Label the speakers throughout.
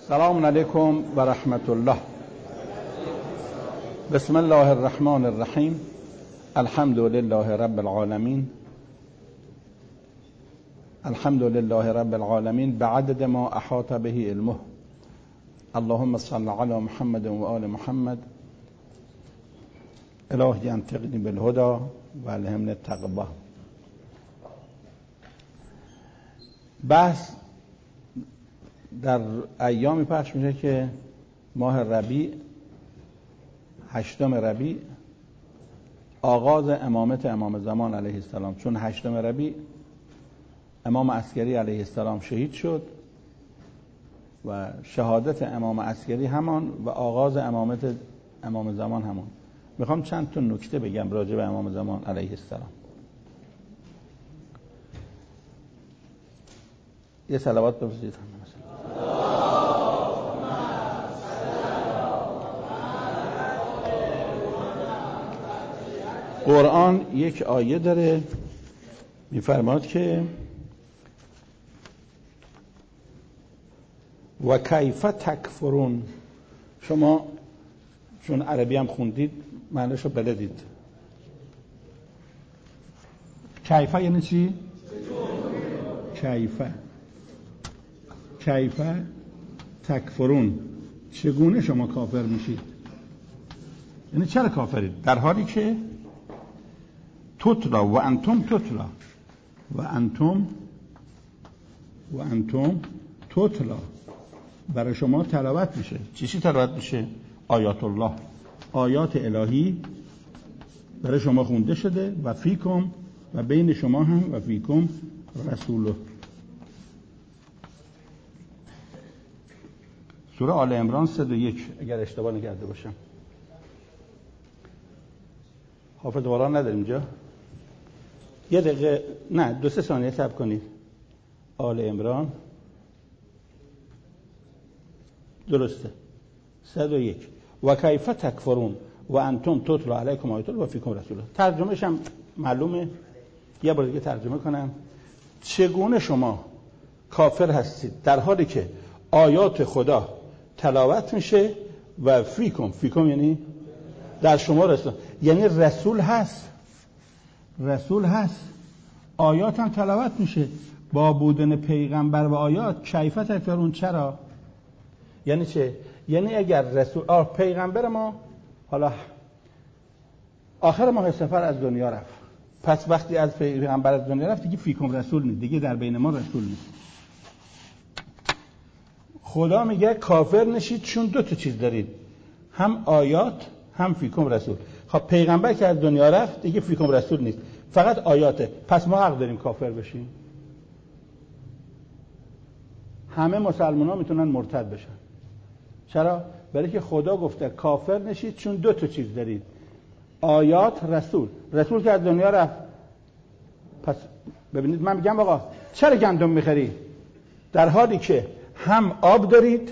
Speaker 1: سلام علیکم و رحمت الله. بسم الله الرحمن الرحیم. الحمد لله رب العالمین. الحمد لله رب العالمین بعدد ما احاط به علمه. اللهم صل علی محمد و آل محمد. الهی انطقنی بالهدى و الهمنی التقوی. بحث در ایامی پخش میشه که ماه ربیع، 8 ربیع، آغاز امامت امام زمان علیه السلام، چون 8 ربیع امام عسکری علیه السلام شهید شد و شهادت امام عسکری همان و آغاز امامت امام زمان همان. میخوام چند تا نکته بگم راجع به امام زمان علیه السلام. یه صلوات بفرستید. قرآن یک آیه داره میفرماد که و کیف تکفرون. شما چون عربی هم خوندید معنیشو بلدید. کیفه یعنی چی؟ کیفه تکفرون، چگونه شما کافر میشید؟ یعنی چرا کافرید در حالی که تتلا و انتم تتلا و انتم تتلا، برای شما تلاوت میشه. چی تلاوت میشه؟ آیات الله، آیات الهی برای شما خونده شده و فیکم، و بین شما هم و فیکم رسوله. سوره آل عمران 101 اگر اشتباه نکرده باشم. حافظ قرآن نداریم اینجا؟ یه دقیقه، نه 2-3 ثانیه صبر کنید. آل عمران درسته 101 و کیف تکفرون و انتم تتلا علیکم آیات الله و فیکم رسوله. ترجمهش هم معلومه، یه بار دیگه ترجمه کنم. چگونه شما کافر هستید در حالی که آیات خدا تلاوت میشه و فیکم یعنی در شما رسول، یعنی رسول هست، آیات هم تلاوت میشه. با بودن پیغمبر و آیات کیف تکفرون. چرا؟ یعنی چه؟ یعنی اگر رسول پیغمبر ما حالا آخر ماه سفر از دنیا رفت، پس وقتی از پیغمبر از دنیا رفت دیگه فیکم رسول نیست، دیگه در بین ما رسول نیست. خدا میگه کافر نشید چون 2 چیز دارید، هم آیات هم فیکم رسول. خب پیغمبر که از دنیا رفت دیگه فیکم رسول نیست، فقط آیاته. پس ما حق داریم کافر بشیم. همه مسلمان ها میتونن مرتد بشن. چرا؟ برای که خدا گفته کافر نشید چون 2 چیز دارید، آیات، رسول که از دنیا رفت. پس ببینید من میگم آقا چرا گندم میخری در حالی که هم آب دارید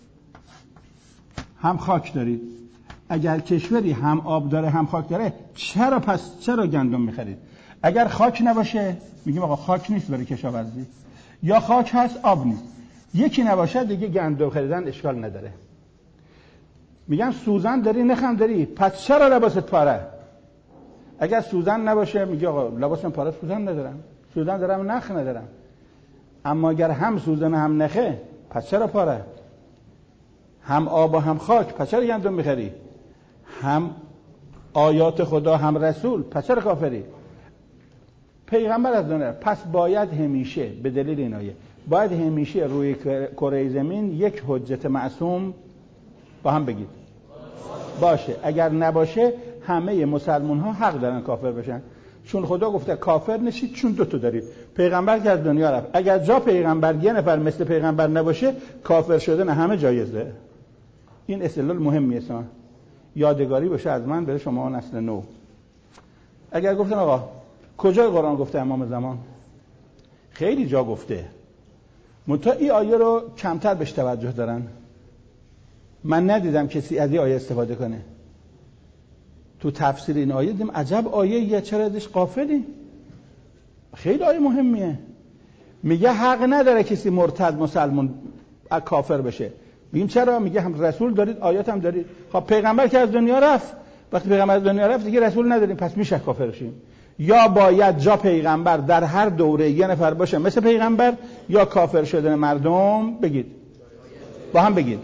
Speaker 1: هم خاک دارید؟ اگر کشوری هم آب داره هم خاک داره چرا گندم میخرید؟ اگر خاک نباشه میگیم آقا خاک نیست برای کشاورزی، یا خاک هست آب نیست، یکی نباشه دیگه گندم خریدن اشکال نداره. میگم سوزن داری نخم داری، پس چرا لباست پاره؟ اگر سوزن نباشه میگه آقا لباسم پاره، سوزن ندارم، سوزن دارم نخ ندارم. اما اگر هم سوزن هم نخه پس چرا پاره؟ هم آب و هم خاک پس چرا گندم میخری؟ هم آیات خدا هم رسول پس چرا کافری؟ پیغمبر از دنیا پس باید همیشه به دلیل این آیه باید همیشه روی کره زمین یک حجت معصوم با هم بگید باشه. اگر نباشه همه مسلمان ها حق دارن کافر بشن، چون خدا گفته کافر نشید چون 2 دارید. پیغمبر که از دنیا رفت، اگر جا پیغمبر یه نفر مثل پیغمبر نباشه کافر شدن همه جایزه. این استدلال مهمیه، یادگاری باشه از من برای شما نسل نو. اگر گفتن آقا کجای قرآن گفته امام زمان؟ خیلی جا گفته، منتها این آیه رو کمتر بهش توجه دارن. من ندیدم کسی از این آیه استفاده کنه. تو تفسیر این آیه دیدم عجب آیه، چرا ازش غافلی؟ خیلی آیه مهمیه. میگه حق نداره کسی مرتد مسلمان کافر بشه. میگیم چرا؟ میگه هم رسول دارید، آیات هم دارید. خب پیغمبر که از دنیا رفت، وقتی پیغمبر از دنیا رفت دیگه رسول نداریم، پس میشه کافر شیم. یا باید جا پیغمبر در هر دوره یه نفر باشه مثل پیغمبر، یا کافر شدن مردم بگید با هم بگید.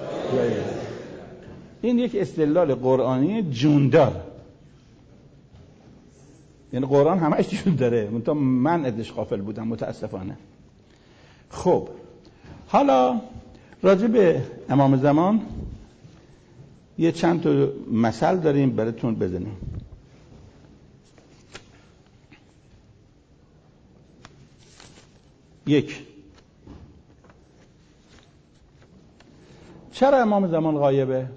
Speaker 1: این یک استدلال قرآنی جوندار، یعنی قرآن همش جون داره، من ازش غافل بودم متاسفانه. خب حالا راجع به امام زمان یه چند تا مثل داریم براتون بزنیم. یک، چرا امام زمان غایبه؟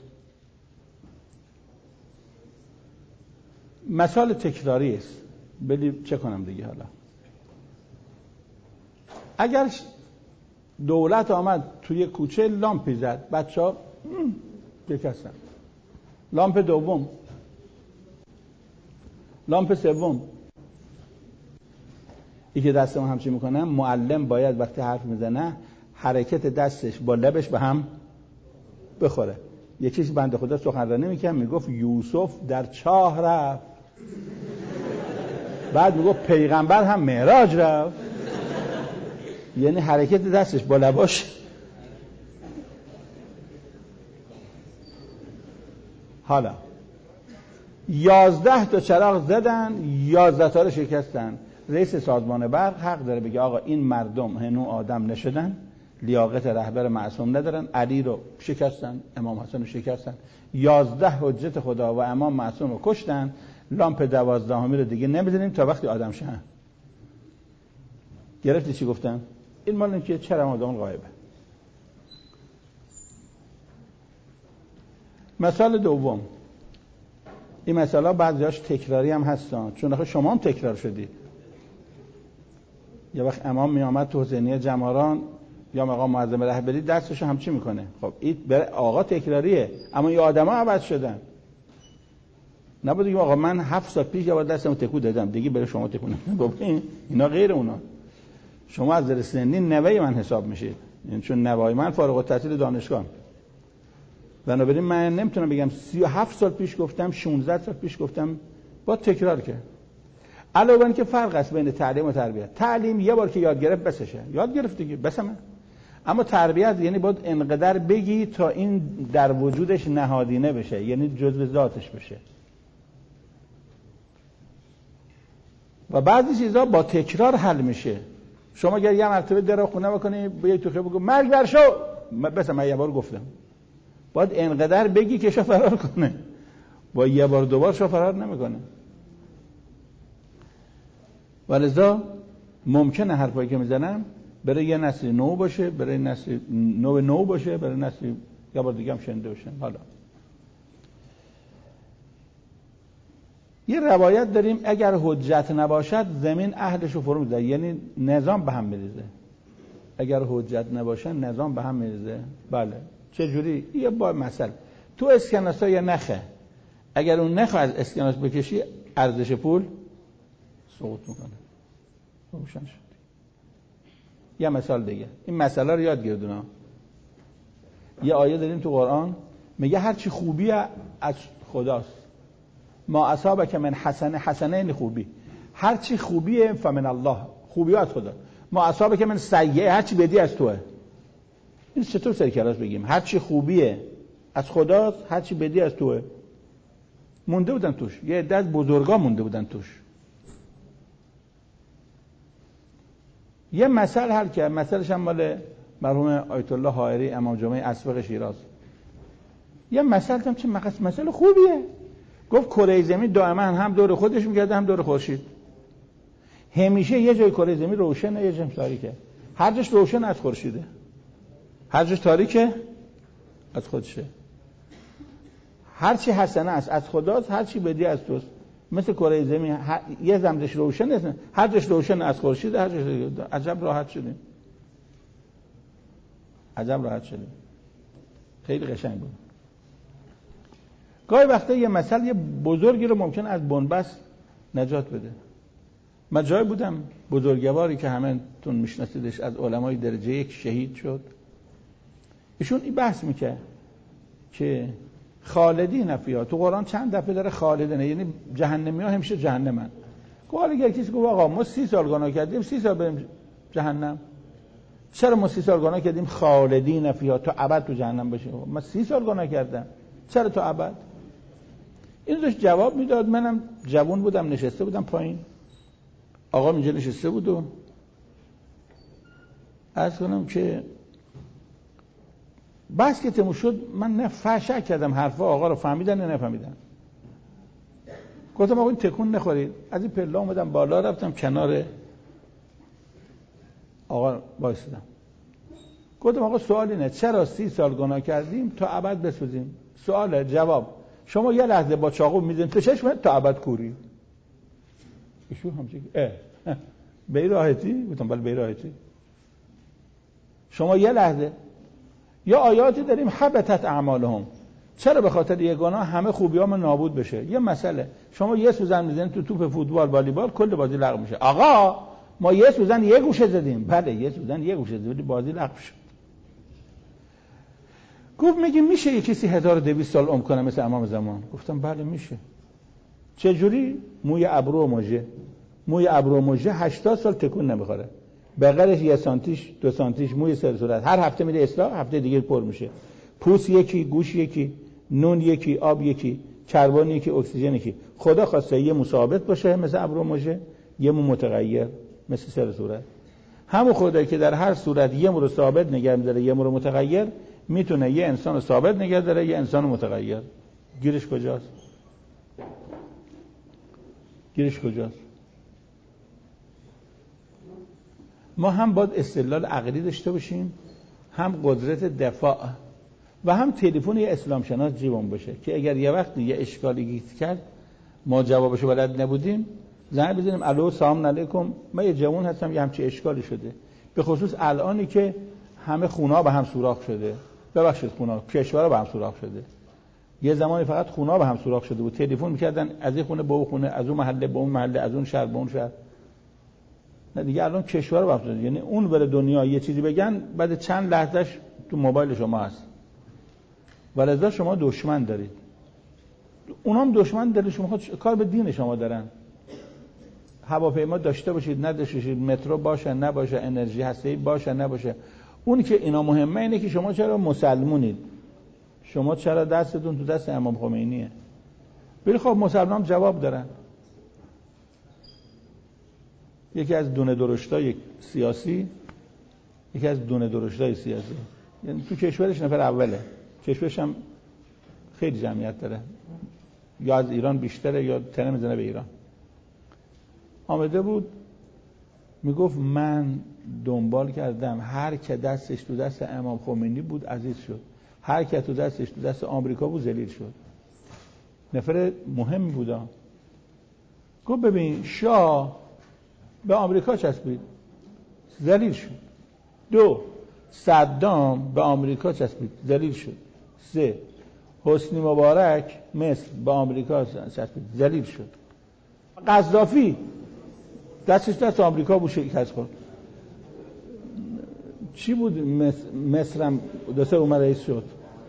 Speaker 1: مثال تکراری است، بلی چه کنم دیگه. حالا اگر دولت آمد توی کوچه لامپی زد، بچه‌ها بکستن، لامپ دوم، لامپ سوم، این که دست ما همچین میکنن، معلم باید وقتی حرف میزنه حرکت دستش با لبش به هم بخوره. یکیش بنده خدا سخنرانی میکنه میگفت یوسف در چاه رفت، بعد میگفت پیغمبر هم معراج رفت، یعنی حرکت دستش با لباش. حالا 11 تا چراغ زدن، 11 تا رو شکستن. رئیس سازمان برق حق داره بگه آقا این مردم هنو آدم نشدن، لیاقت رهبر معصوم ندارن. علی رو شکستن، امام حسن رو شکستن، 11 حجت خدا و امام معصوم رو کشتن. لامپ 12 رو دیگه نمیزنیم تا وقتی آدم شن. گرفتی چی گفتم؟ این مال این که چرا امام زمان غایبه. مثال دوم، این مثالا بعضیاش تکراری هم هستن، چون آخه شما هم تکرار شدید. یه وقت امام می آمد تو حسینیه جماران یا مقام معظم رهبری دستشو همچی میکنه. خب این برای آقا تکراریه، اما این آدما عوض شدن. نبود دیگه آقا من 7 سال پیش یا با دستم تکو دادم دیگه برای شما تکو ندم. ببین اینا غیر اونا. شما از در سنی نوه من حساب میشید، یعنی چون نوای من فارغ التحصیل دانشگاه. بنابراین من نمیتونم بگم 37 سال پیش گفتم، 16 سال پیش گفتم، با تکرار که علاوه بر که فرق است بین تعلیم و تربیت. تعلیم یه بار که یاد گرفت بسشه، یاد گرفت دیگه بسمه. اما تربیت یعنی باید انقدر بگی تا این در وجودش نهادینه بشه، یعنی جزء ذاتش بشه. و بعضی چیزا با تکرار حل میشه. شما اگر یه مرتبه در خونه بکنی به یک توخه بگو مرگ بر شو، بس من یه بار گفتم، باید انقدر بگی که شو فرار کنه. با یه بار دوبار شو فرار نمیکنه. ولذا ممکنه حرفایی که میزنم برای یه نسل نو باشه، برای نسل نو باشه، برای نسل یه بار دیگه هم شنیده باشن. حالا یه روایت داریم اگر حجت نباشد زمین اهلش رو فرو می‌ریزه، یعنی نظام به هم میریزه. اگر حجت نباشه نظام به هم میریزه. بله چه جوری؟ یه با مثلا تو اسکناس ها یه نخه، اگر اون نخ از اسکناس بکشی ارزش پول سقوط میکنه. روشن شد. یه مثال دیگه، این مسئله رو یاد گیردونا. یه آیه داریم تو قرآن میگه هر چی خوبی از خداست. ما اصابک من حسنه، حسنه این خوبی، هر چی خوبیه فمن الله، خوبی از خدا. ما اصابک من سیئه، هر چی بدی از توه. این چطور سر کلاس بگیم هر چی خوبیه از خداست، هر چی بدی از توه؟ مونده بودن توش، یه عده از بزرگا مونده بودن توش. یه مسئله حل کرد، مسئلهش هم مال مرحوم آیت الله حائری امام جمعه اسبق شیراز. یه مسئله هم چه مسئله خوبیه. گفت کره زمین دائما هم دور خودش میگرده هم دور خورشید. همیشه یه جای کره زمین روشنه، یه جای تاریکه. هر جاش روشن از خورشیده، هر جاش تاریکه از خودشه. هر چی حسنه است از خداست، هر چی بدی از توست. مثل کره زمین یه زمینش روشن است، هر جاش روشن از خورشید، هر جاش. عجب راحت شدیم، عجب راحت شدیم. خیلی قشنگ بود. گاهی وقتا یه مسئله یه بزرگی رو ممکن از بنبست نجات بده. من جای بودم بزرگواری که همه تون میشناسیدش، از علمای درجه 1 شهید شد. ایشون این بحث میکنه که خالدین فیها، تو قرآن چند دفعه داره خالدینه، یعنی جهنمی ها همیشه جهنمن. حالا اگر کسی گفت آقا ما 30 سال گناه کردیم 30 سال بریم جهنم، چرا ما 30 سال گناه کردیم خالدین فیها تا ابد تو جهنم باشیم؟ ما 30 سال گناه کردم چرا تا ابد؟ این داشت جواب میداد. منم جوان بودم نشسته بودم پایین، آقا اینجا نشسته بود و عرض کنم که بس که تموم شد من نه فحش کردم حرفا آقا رو، فهمیدن نه نفهمیدن. گفتم آقا این تکون نخورید. از این پله اومدم بالا رفتم کنار آقا وایسادم. گفتم آقا سوال اینه چرا 30 سال گناه کردیم تا ابد بسوزیم؟ سوال جواب. شما یه لحظه با چاقو میزنید تو چشم تا ابد کوری. ایشون همچین به این راحتی؟ گفتم بله به این راحتی. شما یه لحظه یا آیاتی داریم حبطت اعمالهم، چرا به خاطر یه گناه همه خوبیام نابود بشه؟ یه مسئله شما یه سوزن میزنید تو توپ فوتبال والیبال کل بازی لغو میشه. آقا ما یه سوزن یه گوشه زدیم. بله یه سوزن یه گوشه زدیم بازی لغو شد. گفت میگه میشه یه کسی 1200 سال عمر کنه مثل امام زمان؟ گفتم بله میشه. چه جوری؟ موی ابرو و مژه، موی ابرو و مژه 80 سال تکون نمیخوره، بغلش 1 سانتیش 2 سانتیش موی سر صورت هر هفته میره اصلاح، هفته دیگه پر میشه. پوست یکی، گوش یکی، نون یکی، آب یکی، کربن یکی، اکسیژن یکی. خدا خواسته یه مو ثابت باشه مثل ابرو و مژه، یه مو متغیر مثل سر صورت. همون خدایی که در هر صورت یه مو رو ثابت نگه می‌داره یه مو رو متغیر، میتونه یه انسان رو ثابت نگه داره یه انسان رو متغیر. گیرش کجاست؟ گیرش کجاست؟ ما هم باید استدلال عقلی داشته باشیم، هم قدرت دفاع و هم تلفن یه اسلام شناس جیبون باشه که اگر یه وقتی یه اشکالی گیت کرد ما جوابشو بلد نبودیم زنگ بزنیم الو سلام علیکم من یه جوان هستم یه همچین اشکالی شده. به خصوص الانی که همه خونا به هم سوراخ شده، ببخشید خونا کشورها به هم سوراخ شده. یه زمانی فقط خونا به هم سوراخ شده بود، تلفن می‌کردن از این خونه به اون خونه، از اون محله به اون محله، از اون شهر به اون شهر. نه دیگه الان کشور به هم سوراخ، یعنی اون بره دنیا یه چیزی بگن بعد چند لحظهش تو موبایل شما هست. ولذا شما دشمن دارید، اونا هم دشمن دارید، شما کار به دین شما دارن. هواپیما داشته باشید نداشته باشید، مترو باشه نباشه، انرژی هسته‌ای باشه نباشه، اون که اینا مهمه اینه که شما چرا مسلمونید، شما چرا دستتون تو دست امام خمینیه. ولی خب مسلمان جواب دارن. یکی از دونه درشتای سیاسی، یعنی تو کشورش نفر اوله، کشورش هم خیلی جمعیت داره، یا از ایران بیشتره یا تنه میزنه به ایران. آمده بود میگفت من دنبال کردم هر که دستش تو دست امام خمینی بود عزیز شد، هر که تو دستش تو دست آمریکا بود ذلیل شد. نفر مهمی بودا. گفت ببین شاه به آمریکا چسبید ذلیل شد. 2 صدام به آمریکا چسبید ذلیل شد. 3 حسنی مبارک مصر به آمریکا چسبید ذلیل شد. قذافی دستش دست آمریکا بود شکست خورد. چی بود مصرم 2-3 اومد رئیس شد.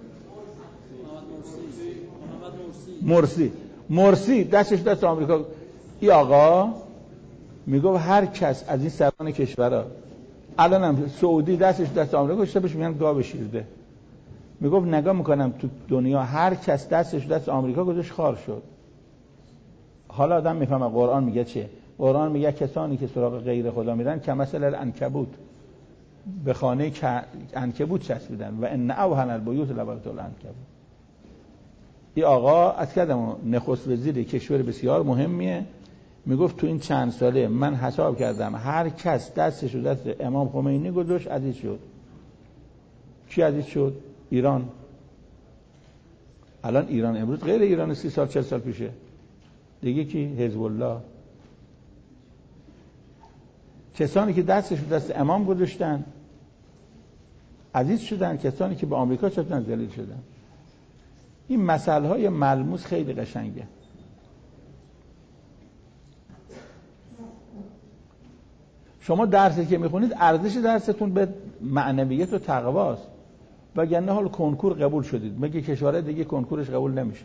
Speaker 1: مرسی دستش دست آمریکا. این آقا میگفت هر کس از این سران کشورها، الان هم سعودی دستش دست آمریکا گذاشته بهش میگن گاو شیرده. میگفت نگاه میکنم تو دنیا هر کس دستش دست آمریکا گذاشت خار شد. حالا آدم میفهمه قرآن میگه چه؟ قرآن میگه کسانی که سراغ غیر خدا میرن که مثل العنکبوت، به خانه عنکبوت چسبیدن و ان اوهن البیوت لبیت العنکبوت. این آقا از کدام نخست وزیر کشور بسیار مهمیه، میگفت تو این چند ساله من حساب کردم هر کس دستش رو دست امام خمینی گذاشت عزیز شد. کی عزیز شد؟ ایران. الان ایران امروز غیر ایران 30 سال 40 سال پیشه. دیگه کی؟ حزب الله. کسانی که دستش رو دست امام گذاشتن عزیز شدن، کسانی که به آمریکا چطور ذلیل شدن. این مسائل های ملموس خیلی قشنگه. شما درسی که میخونید ارزش درستون به معنویت و تقواست. وگرنه حال کنکور قبول شدید، مگه کشورهای دیگه کنکورش قبول نمیشه؟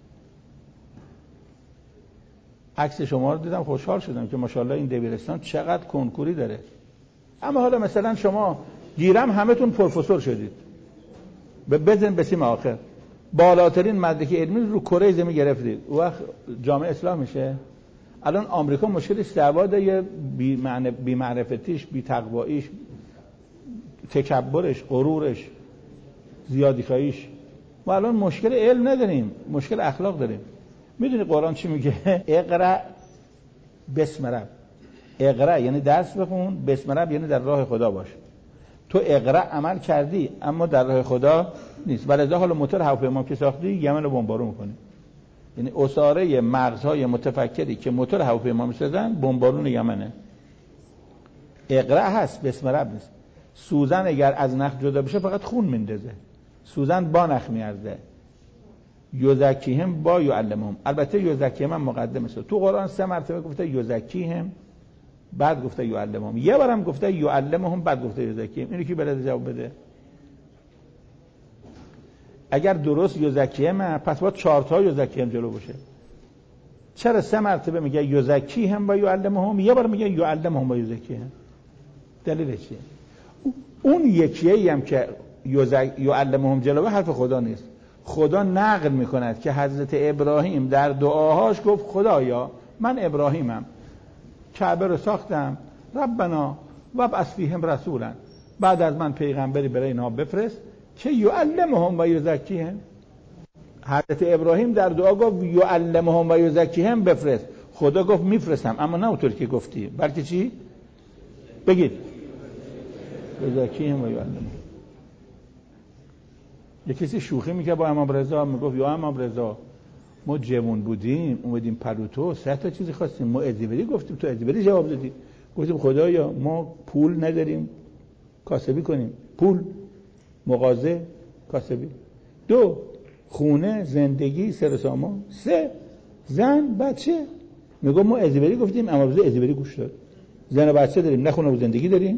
Speaker 1: عکس شما رو دیدم خوشحال شدم که ماشاءالله این دبیرستان چقدر کنکوری داره. اما حالا مثلا شما گیرم همتون پروفسور شدید، بزن بسیم آخر بالاترین مدرک علمی رو کره زمین گرفتید، او وقت جامعه اصلاح میشه؟ الان آمریکا مشکلش سواد یا بی معرفتیش، بی تقواییش، تکبرش، غرورش، زیادی خواهیش. ما الان مشکل علم نداریم، مشکل اخلاق داریم. میدونی قرآن چی میگه؟ اقرأ بسم رب. اقرأ یعنی درس بخون، بسم رب یعنی در راه خدا باش. تو اقرأ عمل کردی اما در راه خدا نیست. ولذا حالا موتور هواپیما که ساختی یمن رو بمبارون میکنی. یعنی اساره مغزهای متفکری که موتور هواپیما میسازن بمبارون یمنه. اقرأ هست، بسم رب نیست. سوزن اگر از نخ جدا بشه فقط خون میندازه، سوزن با نخ میارزه. یزکیهم با یعلمهم. البته یزکیهم هم مقدمه است. تو قرآن 3 مرتبه گفته یزکیهم، بعد گفته یعلمهم. یه بارم گفته یعلمهم، بعد گفته یزکیهم. اینو کی بلده جواب بده؟ اگر درست یزکیهم پس باید 4 تا یزکیهم جلو باشه. چرا 3 مرتبه میگه یزکیهم و یعلمهم، یه بار میگه یعلمهم و یزکیهم؟ دلیلش چیه؟ اون یکیه هم که یعلمهم جلوه حرف خدا نیست. خدا نقل میکند که حضرت ابراهیم در دعاهاش گفت خدایا من ابراهیمم، کعبه رو ساختم، ربنا وابعث فیهم رسولا، بعد از من پیغمبری برای اینا بفرست که یعلمهم و یزکیهم. حضرت ابراهیم در دعا گفت یعلمهم و یزکیهم بفرست. خدا گفت میفرستم، اما نه اونطور که گفتی، بلکه چی؟ بگید یزکیهم و یعلمهم. یک کسی شوخی میکنه با امام رضا، میگفت یا امام رضا ما جوان بودیم اومدیم پلوتو 3 تا چیزی خواستیم، ما ازیبری گفتیم، تو ازیبری جواب دادی. گفتیم خدایا ما پول نداریم کاسبی کنیم، پول مغازه کاسبی، 2 خونه زندگی سر سامان، 3 زن بچه. میگم ما ازیبری گفتیم، امام رضا ازیبری گوش داد. زن و بچه داریم، نه خونه و زندگی داریم،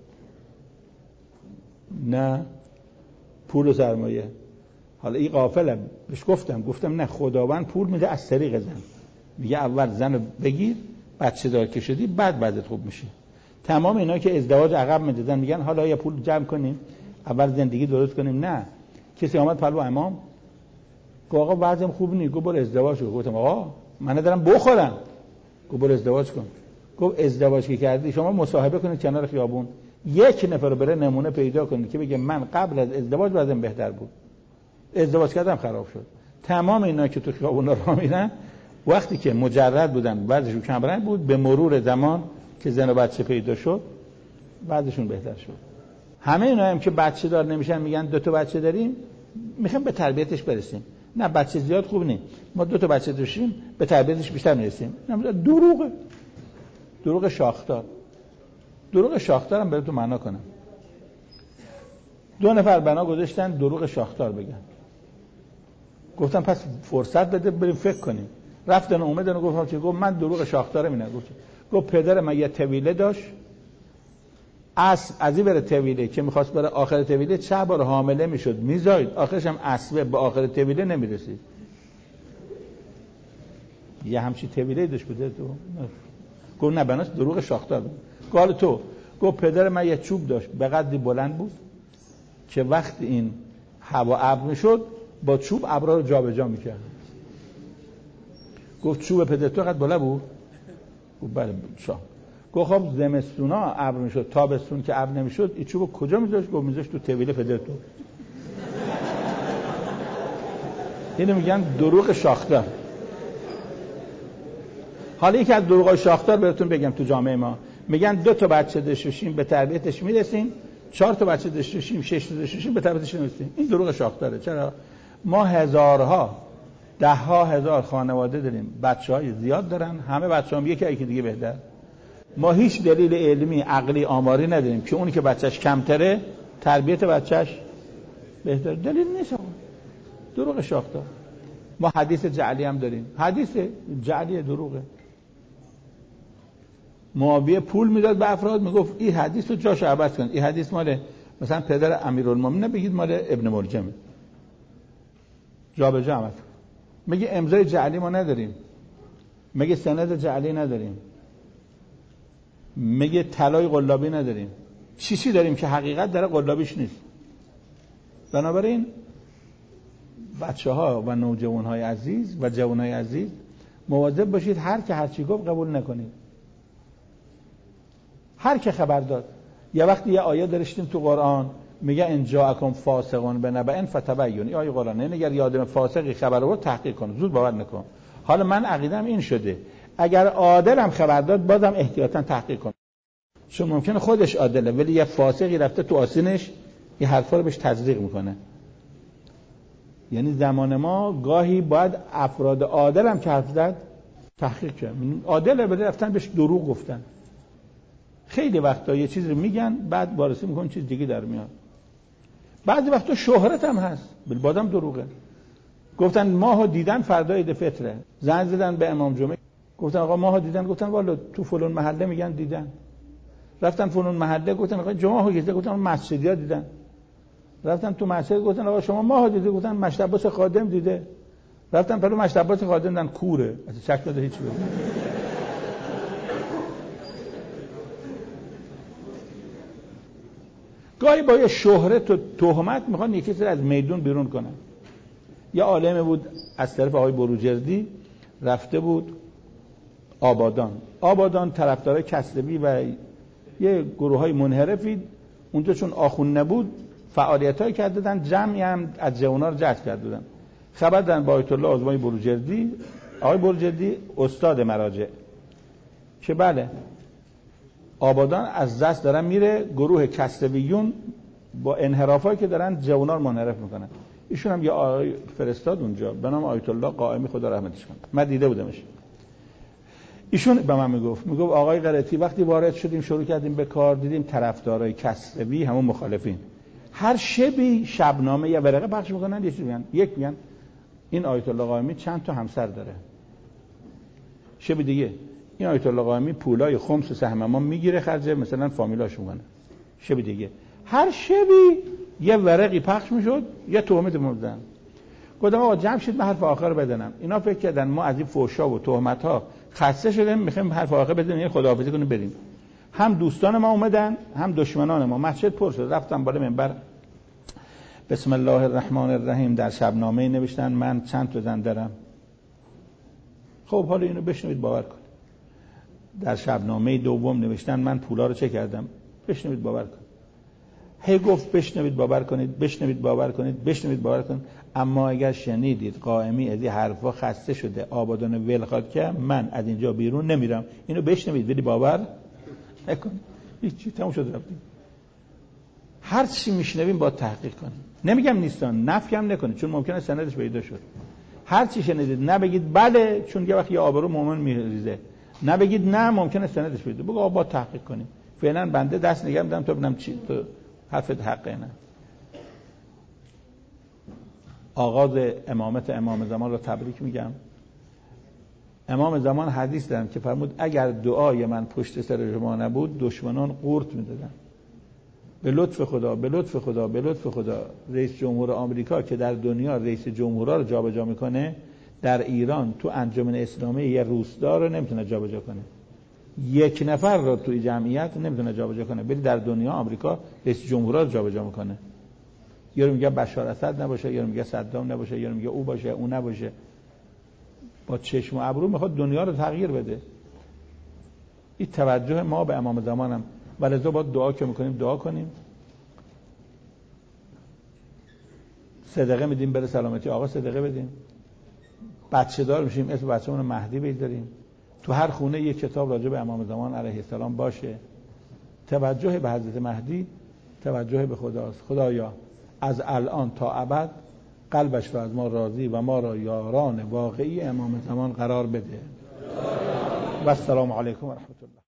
Speaker 1: نه پول و سرمایه. حالا این غافلم، بهش گفتم نه، خداوند پول میده از طریق زن. میگه اول زن رو بگیر، بچه دار که شدی بعد بعدت خوب میشه. تمام اینا که ازدواج عقب میدادن میگن حالا یا پول جمع کنیم اول زندگی درست کنیم. نه، کسی آمد پلو امام گفت آقا وضعم خوب نیست، گفت برو ازدواج کن. گفتم آقا من ندارم بخورم. گفت برو ازدواج کن. گفت ازدواج که کردی شما مصاحبه کنید کنار خیابون، 1 نفر رو بره نمونه پیدا کنید که بگه من قبل از ازدواج وضعم بهتر بود، ازدواج کردم خراب شد. تمام اینا که تو خیابون راه میرن وقتی که مجرد بودن وضعشون کمرنگ بود، به مرور زمان که زن و بچه پیدا شد وضعشون بهتر شد. همه اینا هم که بچه دار نمیشن میگن 2 تا بچه داریم میخوایم به تربیتش برسیم. نه بچه زیاد خوب نیست، ما 2 تا بچه داشتیم به تربیتش بیشتر میرسیم. دروغه، دروغ شاخدار. دروغ شاخدار هم براتون معنا کنم. 2 نفر بنا گذاشتن دروغ شاخدار بگن. گفتم پس فرصت بده بریم فکر کنیم. رفتن اومدن و گفتم چه؟ گفت من دروغ شاخدار میگم. گفت پدر من یه طویله داشت، اسب از این بره طویله که میخواست بره آخر طویله 4 بار حامله میشد میزاید، آخرش هم اسبه به آخر طویله نمیرسید. یه همچی طویله داشت بده تو. گفت نه بناس دروغ شاخدار بود. قال تو. گفت پدر من یه چوب داشت به قدری بلند بود که وقتی این هوا ابر میشد با چوب ابرا رو جابجا میکرد. گفت چوب پدر تو قد بلند بود؟ گفت بله شاه. گفت خب زمستونا ابر میشد، تابستون که ابر نمیشد این چوب کجا میذاشت؟ گفت میذاشت تو طویله پدر تو. اینو میگن دروغ شاخدار. حالا یکی از دروغ شاخدار بهتون بگم تو جامعه ما، میگن 2 تا بچه داشتیم به تربیتش میرسیم، 4 تا بچه داشتیم 6 تا داشتیم به تربیتش نمیرسیم. این دروغ شاخداره. چرا؟ ما هزارها 10,000 خانواده داریم، بچهای زیاد دارن، همه بچه‌ام یکی دیگه بهتر. ما هیچ دلیل علمی عقلی آماری نداریم که اونی که بچهش کمتره تربیت بچهش بهتر. دلیل نیست. دروغ شاخدار. ما حدیث جعلی هم داریم. حدیث جعلی دروغه. معاویه پول میداد به افراد، میگفت این حدیث رو جاش عوض کن، این حدیث مال مثلا پدر امیرالمومنین بگید مال ابن ملجمه، جابجا عمل. میگه امضای جعلی ما نداریم، میگه سند جعلی نداریم، میگه طلای قلابی نداریم، چیزی داریم که حقیقت داره قلابیش نیست. بنابراین بچه‌ها و نوجوان‌های عزیز و جوان‌های عزیز مواظب باشید هر که هر چی گفت قبول نکنید. هر که خبر داد. یه وقتی یه آیه داشتیم تو قرآن میگه ان جاءکم فاسقون بنبأ فتبین. آیه قرآن این اگر یه آدم فاسقی خبر آورد تحقیق کن، زود باور نکن. حالا من عقیدم این شده اگر عادلم خبر داد بازم احتیاطاً تحقیق کن، چون ممکنه خودش عادله ولی یه فاسقی رفته تو آستینش یه حرفا رو بهش تزریق میکنه. یعنی زمان ما گاهی باید افراد عادل هم که حرف زد تحقیق کرد. عادله بده رفتن بهش دروغ گفتن. خیلی وقتا یه چیز رو میگن بعد وارسی میکنن چیز دیگه در میاد. بعضی وقتا شهرت هم هست بازم دروغه. گفتن ماهو دیدن فردا عید فطره، زنگ زدن به امام جمعه گفتن آقا ماهو دیدن، گفتن والا تو فلان محله میگن دیدن. رفتن فلان محله گفتن آقا جمعه دیدن، گفتن مسجدیا دیدن. رفتن تو مسجد گفتن آقا شما ماهو دیدی، گفتن مشت عباس خادم دیده. رفتن پلو مشت عباس خادم دیدن کوره، اصلا شک نداره هیچ چیزی. گاهی با یه شهرت و تهمت میخوان یکی سر از میدون بیرون کنن. یه عالمه بود از طرف آقای بروجردی رفته بود آبادان طرفدارای کسروی و یه گروهای منحرفی اونجا چون آخون نبود فعالیتایی کردن، جمعی هم از جوونا رو جذب کردن. خبر دادن با آیت الله آزمای بروجردی، آقای بروجردی استاد مراجع، که بله آبادان از دست دارن میره، گروه کسرویون با انحرافایی که دارن جوونا رو منحرف میکنن. ایشون هم یه آقای فرستاد اونجا به نام آیت الله قائمی خدا رحمتش کنه، من دیده بودمش. ایشون به من میگفت آقای قرتی وقتی وارد شدیم شروع کردیم به کار، دیدیم طرفدارای کسروی همون مخالفین هر شبی شبنامه یا ورقه پخش میکنن، یه چیزی میگن، یک میگن این آیت الله قائمی چند تا همسر داره، شب دیگه این آیت الله قائمی پولای خمس و سهم ما میگیره خرج مثلا فامیلاش میکنه، شب دیگه هر شبی یه ورقی پخش میشد یه تهمت می‌زدن. گفتم آقا جمع شید من حرف آخر بدنم. اینا فکر کردن ما از این فحشا و تهمت ها خسته شدیم میخوایم حرف آخر بزنیم یه خداحافظی کنیم بریم. هم دوستان ما اومدن هم دشمنان ما. مسجد پر شد، رفتم بالا منبر بسم الله الرحمن الرحیم در شبنامه نوشتن من چند تا زن دارم. خب حالا اینو بشنوید باور کنید. در شبنامه دوم نوشتن من پولا رو چه کردم، بشنوید باور کنید. هی گفت بشنوید باور کنید، بشنوید باور کنید، بشنوید باور کنید. اما اگر شنیدید قائمی از این حرفا خسته شده آبادان ولخواد که من از اینجا بیرون نمیرم، اینو بشنوید ولی باور نکنید. هیچی، تموم شد رفتیم. هر چی میشنویم با تحقیق کنیم. نمیگم نیستان، نفی هم نکنید چون ممکنه سندش پیدا شد. هر چی شنیدید نبگید بله چون یه وقت یه آبرو مومن میریزه، نبگید نه ممکنه سندش پیدا. بگو آقا با تحقیق کنیم. فعلا بنده دست نگه می‌دارم تا ببینم چی تو حرفت حقه نه. آغاز امامت امام زمان رو تبریک میگم. امام زمان حدیث دارن که فرمود اگر دعای من پشت سر شما نبود دشمنان قورت میدادن. به لطف خدا، به لطف خدا، به لطف خدا رئیس جمهور آمریکا که در دنیا رئیس جمهورها رو جابجا میکنه در ایران تو انجمن اسلامی یه روستا رو نمیتونه جابجا کنه، یک نفر رو توی جمعیت نمیتونه جابجا کنه، ولی در دنیا آمریکا رئیس جمهورها رو جابجا میکنه. یارو میگه بشار اسد نباشه، یارو میگه صدام نباشه، یارو میگه او باشه او نباشه. با چشم و ابرو میخواد دنیا رو تغییر بده. این توجه ما به امام زمانم. ولذا باید دعا که میکنیم دعا کنیم. صدقه میدیم بره سلامتی آقا صدقه بدیم. بچه دار میشیم اسم بچه‌مون رو مهدی بذاریم. تو هر خونه یک کتاب راجع به امام زمان علیه السلام باشه. توجه به حضرت مهدی توجه به خداست. خدایا از الان تا ابد قلبش را از ما راضی و ما را یاران واقعی امام زمان قرار بده. و السلام علیکم و رحمت الله.